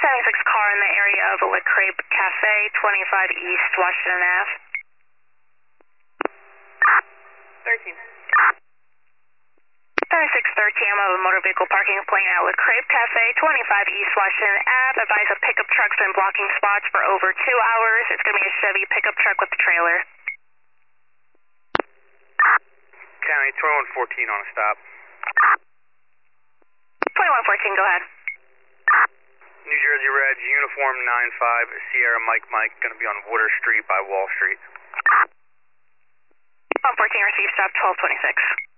26 car in the area of Le Crepe Cafe, 25 East Washington Ave. 13. 3613, I'm of a motor vehicle parking complaint at Le Crepe Cafe, 25 East Washington Ave. Advise a pickup truck's been blocking spots for over 2 hours. It's going to be a Chevy pickup truck with the trailer. County 2114 on a stop. 2114, go ahead. New Jersey Reds, uniform 95, Sierra Mike, going to be on Water Street by Wall Street. 114, receive stop 1226.